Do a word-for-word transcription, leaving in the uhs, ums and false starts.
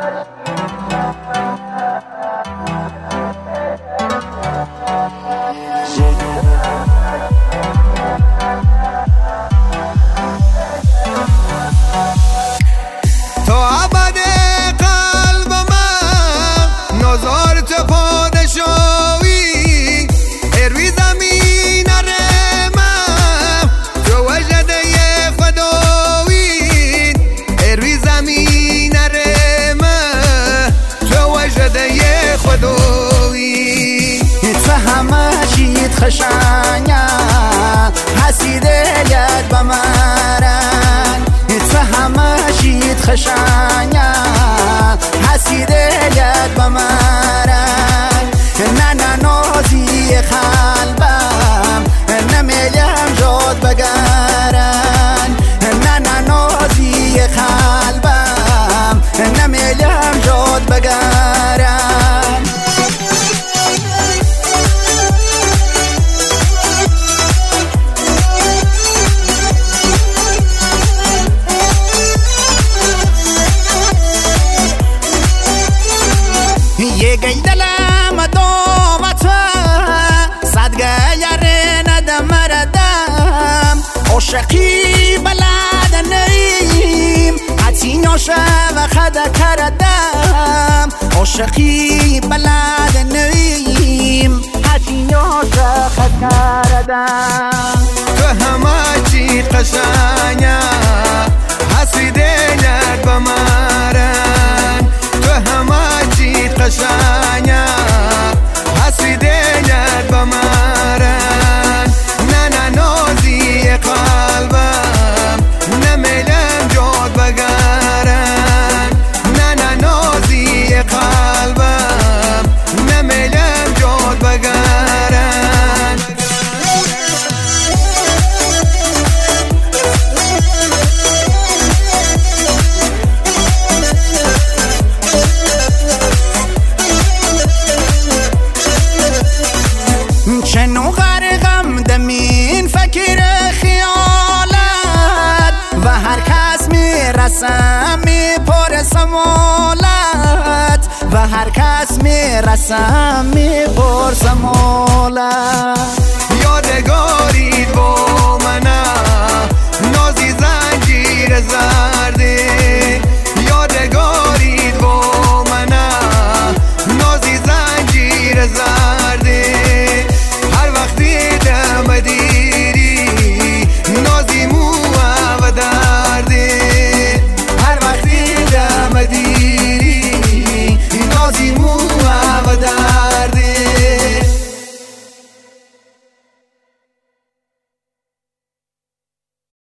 خشانيا حسيد يد بمارن اتفهم شيد خشانيا حسيد يد بمارن نانا نوزي خالبام نميلم جود بقارن نانا نوزي خالبام نميلم جود بقارن قيدلم دومتها صدقة يرين دمردم عشقي بلاد النعيم حتين عشق خد كردم عشقي بلاد النعيم حتين عشق خد كردم فهماتي قشانيا حسيدينك بمارن فهماتي قشانيا حسيدينك بمارن نانا نوزي قلبم نميلم جود بقارن نانا نوزي قلبم نميلم جود بقارن شنو غرقم دمین فکر خیالت و هر کس میرسم میپرسم مولت و هر کس میرسم میپرسم مولت یادگاری با منه نازی زنجیر زرده